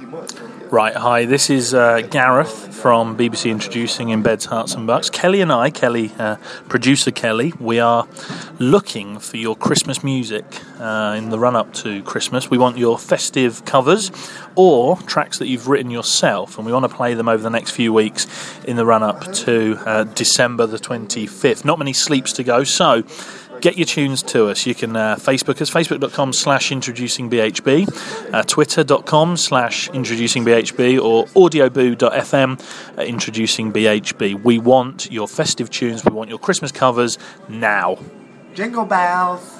Right, hi, this is Gareth from BBC Introducing in Beds, Hearts and Bucks. Producer Kelly, we are looking for your Christmas music in the run-up to Christmas. We want your festive covers or tracks that you've written yourself, and we want to play them over the next few weeks in the run-up to December the 25th. Not many sleeps to go, so get your tunes to us. You can Facebook us, facebook.com/introducingbhb, twitter.com/introducingbhb, or audioboo.fm introducingbhb. We want your festive tunes, we want your Christmas covers now. Jingle bells.